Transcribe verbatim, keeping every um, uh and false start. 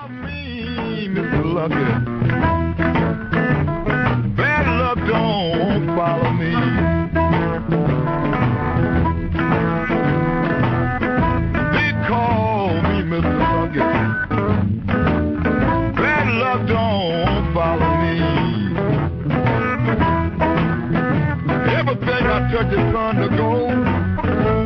Me, Mister Lucky. Bad luck don't follow me. They call me Mister Lucky. Bad luck don't follow me. Everything I touch is turned to gold.